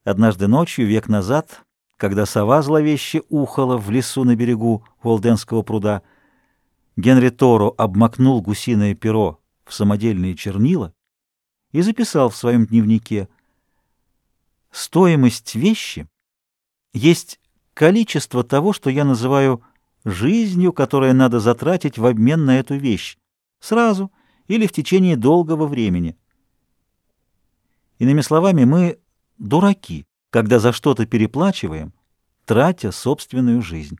Однажды ночью, век назад, когда сова зловеще ухала в лесу на берегу Уолденского пруда, Генри Торо обмакнул гусиное перо в самодельные чернила и записал в своем дневнике: «Стоимость вещи есть количество того, что я называю жизнью, которое надо затратить в обмен на эту вещь, сразу или в течение долгого времени». Иными словами, мы дураки, когда за что-то переплачиваем, тратя собственную жизнь.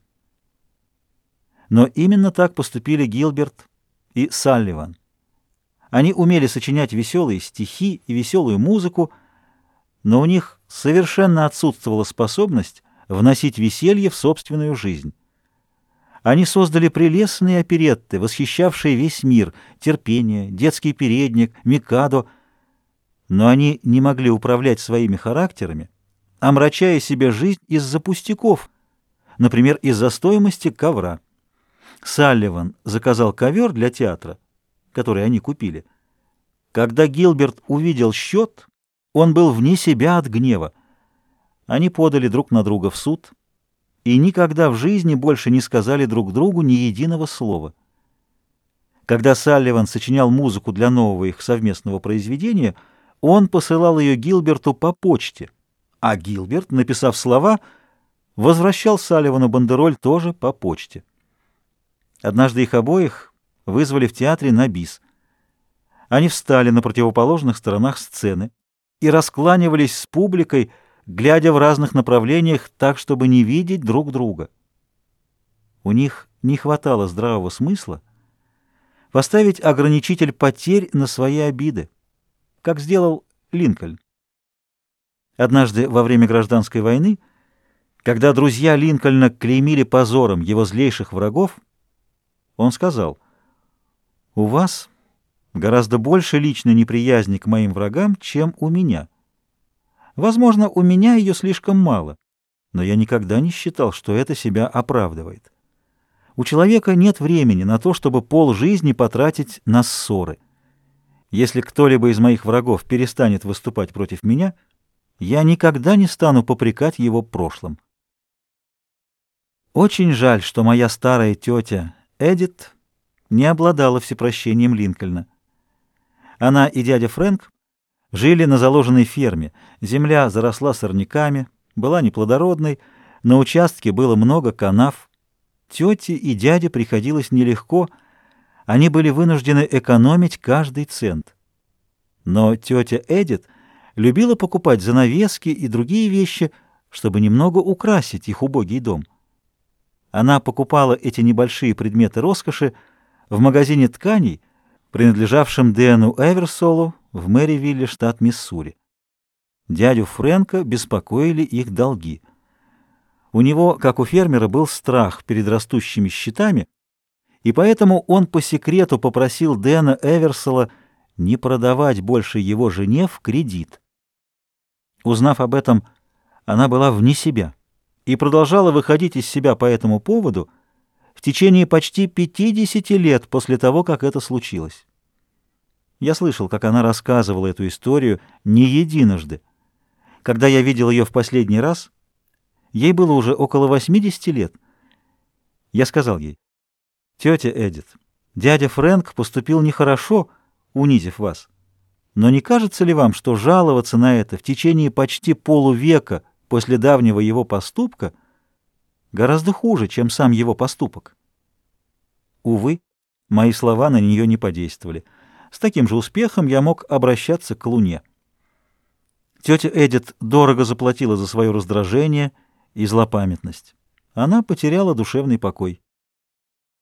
Но именно так поступили Гилберт и Салливан. Они умели сочинять веселые стихи и веселую музыку, но у них совершенно отсутствовала способность вносить веселье в собственную жизнь. Они создали прелестные оперетты, восхищавшие весь мир: «Терпение», «Детский передник», «Микадо», но они не могли управлять своими характерами, омрачая себе жизнь из-за пустяков, например, из-за стоимости ковра. Салливан заказал ковер для театра, который они купили. Когда Гилберт увидел счет, он был вне себя от гнева. Они подали друг на друга в суд и никогда в жизни больше не сказали друг другу ни единого слова. Когда Салливан сочинял музыку для нового их совместного произведения, он посылал ее Гилберту по почте, а Гилберт, написав слова, возвращал Салливану бандероль тоже по почте. Однажды их обоих вызвали в театре на бис. Они встали на противоположных сторонах сцены и раскланивались с публикой, глядя в разных направлениях так, чтобы не видеть друг друга. У них не хватало здравого смысла поставить ограничитель потерь на свои обиды, как сделал Линкольн. Однажды во время гражданской войны, когда друзья Линкольна клеймили позором его злейших врагов, он сказал: «У вас гораздо больше личной неприязни к моим врагам, чем у меня. Возможно, у меня ее слишком мало, но я никогда не считал, что это себя оправдывает. У человека нет времени на то, чтобы полжизни потратить на ссоры. Если кто-либо из моих врагов перестанет выступать против меня, я никогда не стану попрекать его прошлым». Очень жаль, что моя старая тетя Эдит не обладала всепрощением Линкольна. Она и дядя Фрэнк жили на заложенной ферме. Земля заросла сорняками, была неплодородной, на участке было много канав. Тете и дяде приходилось нелегко, они были вынуждены экономить каждый цент. Но тетя Эдит любила покупать занавески и другие вещи, чтобы немного украсить их убогий дом. Она покупала эти небольшие предметы роскоши в магазине тканей, принадлежавшем Дэну Эверсолу в Мэривилле, штат Миссури. Дядю Фрэнка беспокоили их долги. У него, как у фермера, был страх перед растущими счетами, и поэтому он по секрету попросил Дэна Эверсола не продавать больше его жене в кредит. Узнав об этом, она была вне себя и продолжала выходить из себя по этому поводу в течение почти 50 лет после того, как это случилось. Я слышал, как она рассказывала эту историю не единожды. Когда я видел ее в последний раз, ей было уже около 80 лет. Я сказал ей: «Тетя Эдит, дядя Фрэнк поступил нехорошо, унизив вас. Но не кажется ли вам, что жаловаться на это в течение почти полувека после давнего его поступка гораздо хуже, чем сам его поступок?» Увы, мои слова на нее не подействовали. С таким же успехом я мог обращаться к Луне. Тетя Эдит дорого заплатила за свое раздражение и злопамятность. Она потеряла душевный покой.